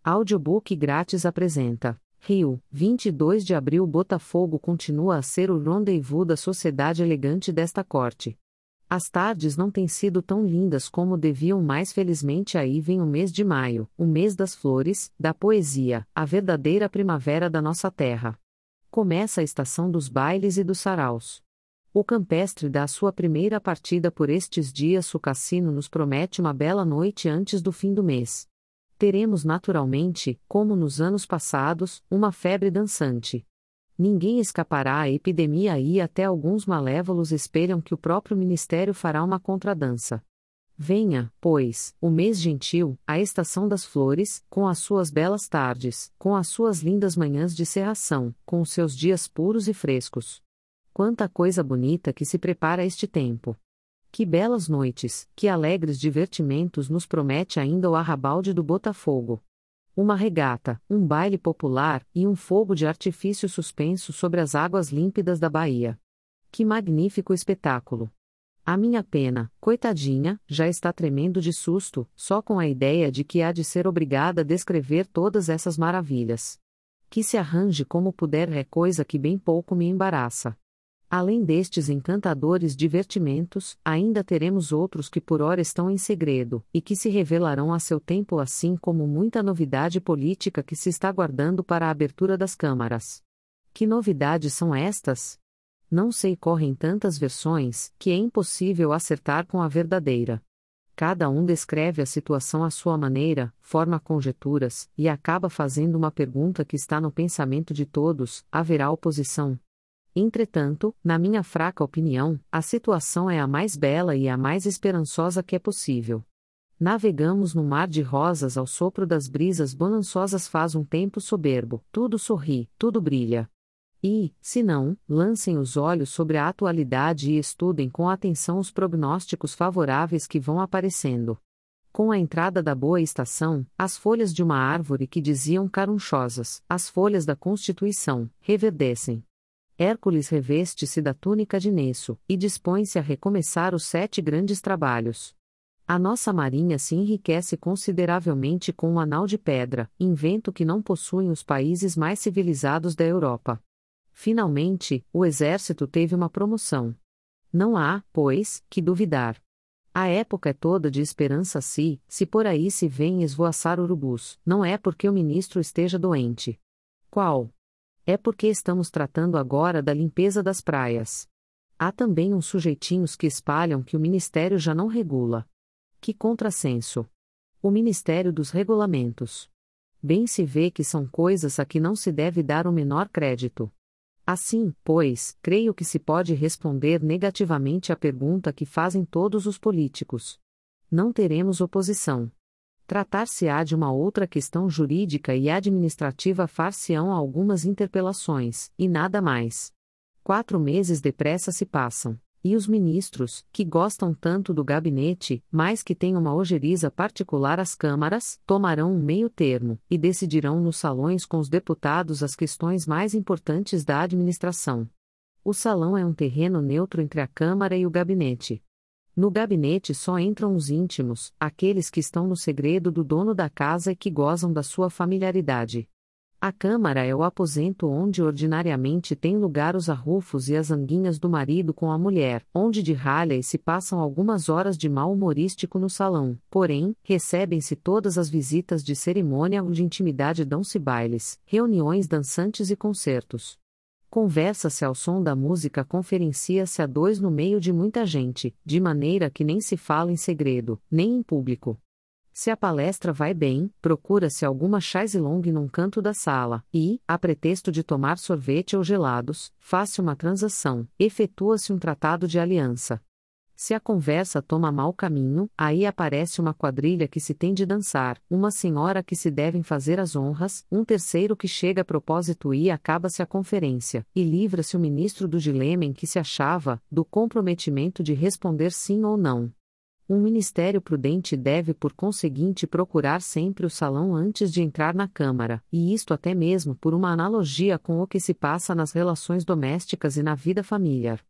Audiobook grátis apresenta. Rio, 22 de abril. Botafogo continua a ser o rendezvous da sociedade elegante desta corte. As tardes não têm sido tão lindas como deviam, mas felizmente aí vem o mês de maio, o mês das flores, da poesia, a verdadeira primavera da nossa terra. Começa a estação dos bailes e dos saraus. O campestre dá a sua primeira partida por estes dias. O cassino nos promete uma bela noite antes do fim do mês. Teremos naturalmente, como nos anos passados, uma febre dançante. Ninguém escapará à epidemia e até alguns malévolos esperam que o próprio Ministério fará uma contradança. Venha, pois, o mês gentil, a estação das flores, com as suas belas tardes, com as suas lindas manhãs de cerração, com os seus dias puros e frescos. Quanta coisa bonita que se prepara a este tempo! Que belas noites, que alegres divertimentos nos promete ainda o arrabalde do Botafogo. Uma regata, um baile popular e um fogo de artifício suspenso sobre as águas límpidas da Bahia. Que magnífico espetáculo! A minha pena, coitadinha, já está tremendo de susto, só com a ideia de que há de ser obrigada a descrever todas essas maravilhas. Que se arranje como puder é coisa que bem pouco me embaraça. Além destes encantadores divertimentos, ainda teremos outros que por ora estão em segredo, e que se revelarão a seu tempo, assim como muita novidade política que se está guardando para a abertura das câmaras. Que novidades são estas? Não sei, correm tantas versões, que é impossível acertar com a verdadeira. Cada um descreve a situação à sua maneira, forma conjecturas, e acaba fazendo uma pergunta que está no pensamento de todos: haverá oposição? Entretanto, na minha fraca opinião, a situação é a mais bela e a mais esperançosa que é possível. Navegamos no mar de rosas ao sopro das brisas bonançosas. Faz um tempo soberbo, tudo sorri, tudo brilha. E, se não, lancem os olhos sobre a atualidade e estudem com atenção os prognósticos favoráveis que vão aparecendo. Com a entrada da boa estação, as folhas de uma árvore que diziam carunchosas, as folhas da Constituição, reverdecem. Hércules reveste-se da túnica de Nesso, e dispõe-se a recomeçar os 7 grandes trabalhos. A nossa marinha se enriquece consideravelmente com um anal de pedra, invento que não possuem os países mais civilizados da Europa. Finalmente, o exército teve uma promoção. Não há, pois, que duvidar. A época é toda de esperança. Se por aí se vêem esvoaçar urubus, não é porque o ministro esteja doente. Qual? É porque estamos tratando agora da limpeza das praias. Há também uns sujeitinhos que espalham que o Ministério já não regula. Que contrassenso! O Ministério dos Regulamentos. Bem se vê que são coisas a que não se deve dar o menor crédito. Assim, pois, creio que se pode responder negativamente à pergunta que fazem todos os políticos. Não teremos oposição. Tratar-se-á de uma outra questão jurídica e administrativa. Far-se-ão algumas interpelações, e nada mais. 4 meses depressa se passam, e os ministros, que gostam tanto do gabinete, mas que têm uma ojeriza particular às câmaras, tomarão um meio termo, e decidirão nos salões com os deputados as questões mais importantes da administração. O salão é um terreno neutro entre a Câmara e o gabinete. No gabinete só entram os íntimos, aqueles que estão no segredo do dono da casa e que gozam da sua familiaridade. A Câmara é o aposento onde ordinariamente têm lugar os arrufos e as anguinhas do marido com a mulher, onde de ralha e se passam algumas horas de mal humorístico no salão, porém, recebem-se todas as visitas de cerimônia ou de intimidade, dão-se bailes, reuniões dançantes e concertos. Conversa-se ao som da música, conferencia-se a 2 no meio de muita gente, de maneira que nem se fala em segredo, nem em público. Se a palestra vai bem, procura-se alguma chaise longue num canto da sala, e, a pretexto de tomar sorvete ou gelados, faz-se uma transação, efetua-se um tratado de aliança. Se a conversa toma mau caminho, aí aparece uma quadrilha que se tem de dançar, uma senhora que se devem fazer as honras, um terceiro que chega a propósito e acaba-se a conferência, e livra-se o ministro do dilema em que se achava, do comprometimento de responder sim ou não. Um ministério prudente deve por conseguinte procurar sempre o salão antes de entrar na Câmara, e isto até mesmo por uma analogia com o que se passa nas relações domésticas e na vida familiar.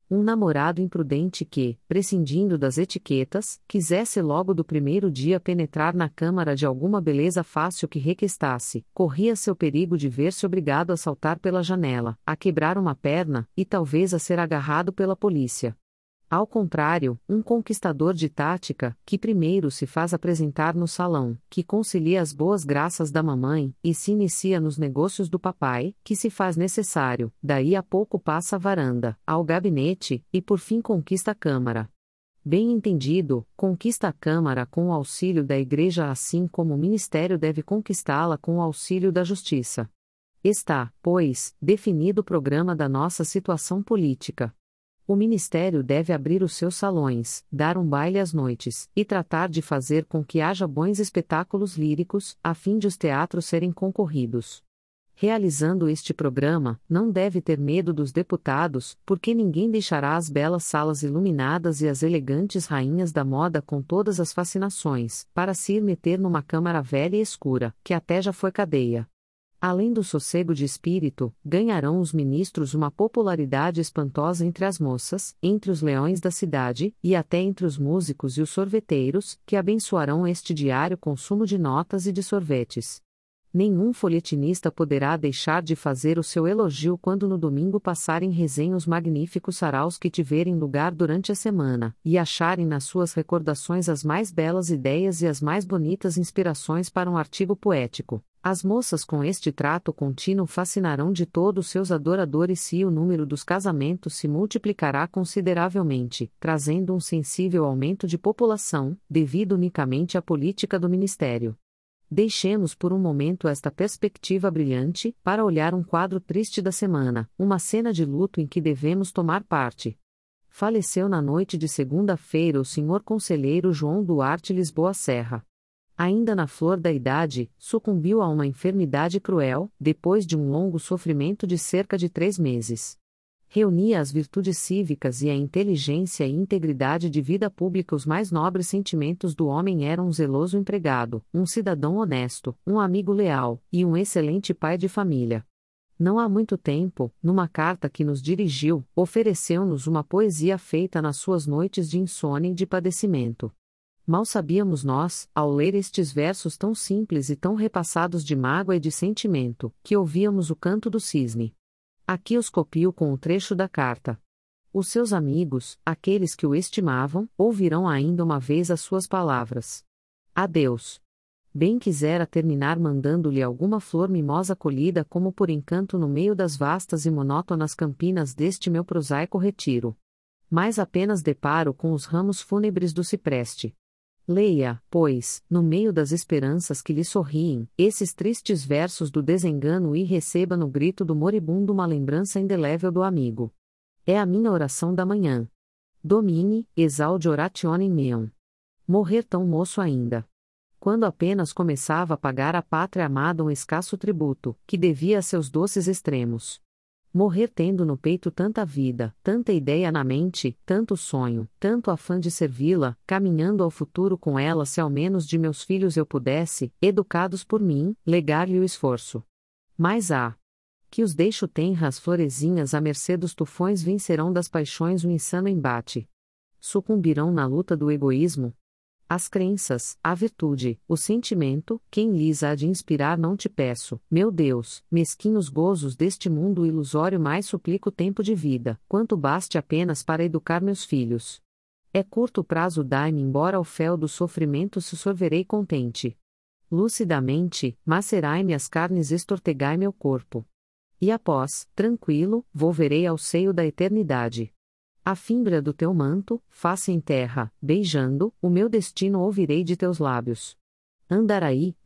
Um namorado imprudente que, prescindindo das etiquetas, quisesse logo do primeiro dia penetrar na câmara de alguma beleza fácil que requestasse, corria seu perigo de ver-se obrigado a saltar pela janela, a quebrar uma perna, e talvez a ser agarrado pela polícia. Ao contrário, um conquistador de tática, que primeiro se faz apresentar no salão, que concilia as boas graças da mamãe, e se inicia nos negócios do papai, que se faz necessário, daí a pouco passa a varanda, ao gabinete, e por fim conquista a Câmara. Bem entendido, conquista a Câmara com o auxílio da Igreja, assim como o ministério deve conquistá-la com o auxílio da Justiça. Está, pois, definido o programa da nossa situação política. O ministério deve abrir os seus salões, dar um baile às noites, e tratar de fazer com que haja bons espetáculos líricos, a fim de os teatros serem concorridos. Realizando este programa, não deve ter medo dos deputados, porque ninguém deixará as belas salas iluminadas e as elegantes rainhas da moda com todas as fascinações, para se ir meter numa câmara velha e escura, que até já foi cadeia. Além do sossego de espírito, ganharão os ministros uma popularidade espantosa entre as moças, entre os leões da cidade, e até entre os músicos e os sorveteiros, que abençoarão este diário consumo de notas e de sorvetes. Nenhum folhetinista poderá deixar de fazer o seu elogio quando no domingo passarem resenha os magníficos saraus que tiverem lugar durante a semana, e acharem nas suas recordações as mais belas ideias e as mais bonitas inspirações para um artigo poético. As moças com este trato contínuo fascinarão de todos seus adoradores e o número dos casamentos se multiplicará consideravelmente, trazendo um sensível aumento de população, devido unicamente à política do Ministério. Deixemos por um momento esta perspectiva brilhante, para olhar um quadro triste da semana, uma cena de luto em que devemos tomar parte. Faleceu na noite de segunda-feira o Sr. Conselheiro João Duarte Lisboa Serra. Ainda na flor da idade, sucumbiu a uma enfermidade cruel, depois de um longo sofrimento de cerca de 3 meses. Reunia as virtudes cívicas e a inteligência e integridade de vida pública. Os mais nobres sentimentos do homem eram um zeloso empregado, um cidadão honesto, um amigo leal, e um excelente pai de família. Não há muito tempo, numa carta que nos dirigiu, ofereceu-nos uma poesia feita nas suas noites de insônia e de padecimento. Mal sabíamos nós, ao ler estes versos tão simples e tão repassados de mágoa e de sentimento, que ouvíamos o canto do cisne. Aqui os copio com o trecho da carta. Os seus amigos, aqueles que o estimavam, ouvirão ainda uma vez as suas palavras. Adeus. Bem quisera terminar mandando-lhe alguma flor mimosa colhida como por encanto no meio das vastas e monótonas campinas deste meu prosaico retiro. Mas apenas deparo com os ramos fúnebres do cipreste. Leia, pois, no meio das esperanças que lhe sorriem, esses tristes versos do desengano e receba no grito do moribundo uma lembrança indelével do amigo. É a minha oração da manhã. Domine, exalde orationem meum. Morrer tão moço ainda. Quando apenas começava a pagar à pátria amada um escasso tributo, que devia a seus doces extremos. Morrer tendo no peito tanta vida, tanta ideia na mente, tanto sonho, tanto afã de servi-la, caminhando ao futuro com ela, se ao menos de meus filhos eu pudesse, educados por mim, legar-lhe o esforço. Mas que os deixo tenras florezinhas à mercê dos tufões, vencerão das paixões o insano embate. Sucumbirão na luta do egoísmo. As crenças, a virtude, o sentimento, quem lhes há de inspirar não te peço, meu Deus, mesquinhos gozos deste mundo ilusório, mais suplico tempo de vida, quanto baste apenas para educar meus filhos. É curto prazo, dai-me embora ao fel do sofrimento, se sorverei contente. Lucidamente, macerai-me as carnes, estortegai meu corpo. E após, tranquilo, volverei ao seio da eternidade. A fimbra do teu manto, face em terra, beijando, o meu destino ouvirei de teus lábios. Andaraí,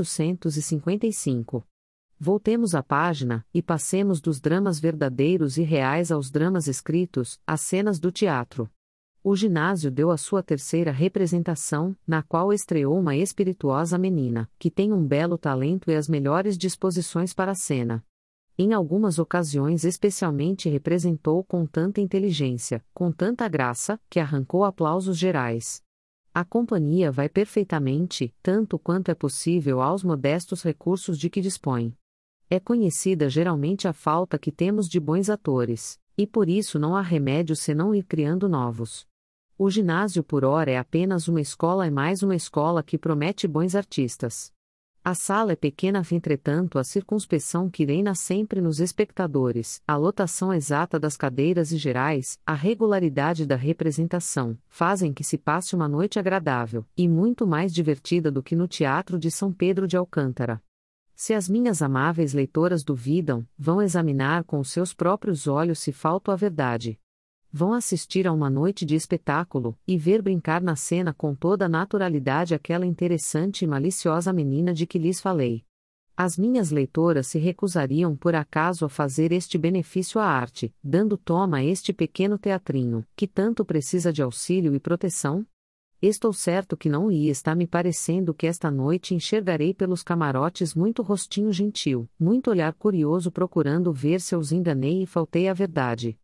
1855. Voltemos à página, e passemos dos dramas verdadeiros e reais aos dramas escritos, às cenas do teatro. O ginásio deu a sua terceira representação, na qual estreou uma espirituosa menina, que tem um belo talento e as melhores disposições para a cena. Em algumas ocasiões especialmente representou com tanta inteligência, com tanta graça, que arrancou aplausos gerais. A companhia vai perfeitamente, tanto quanto é possível, aos modestos recursos de que dispõe. É conhecida geralmente a falta que temos de bons atores. E por isso não há remédio senão ir criando novos. O ginásio por ora é apenas uma escola e mais uma escola que promete bons artistas. A sala é pequena, entretanto a circunspeção que reina sempre nos espectadores, a lotação exata das cadeiras e gerais, a regularidade da representação, fazem que se passe uma noite agradável, e muito mais divertida do que no Teatro de São Pedro de Alcântara. Se as minhas amáveis leitoras duvidam, vão examinar com os seus próprios olhos se falto à verdade. Vão assistir a uma noite de espetáculo, e ver brincar na cena com toda a naturalidade aquela interessante e maliciosa menina de que lhes falei. As minhas leitoras se recusariam por acaso a fazer este benefício à arte, dando toma a este pequeno teatrinho, que tanto precisa de auxílio e proteção? Estou certo que não, e está me parecendo que esta noite enxergarei pelos camarotes muito rostinho gentil, muito olhar curioso procurando ver se eu os enganei e faltei à verdade.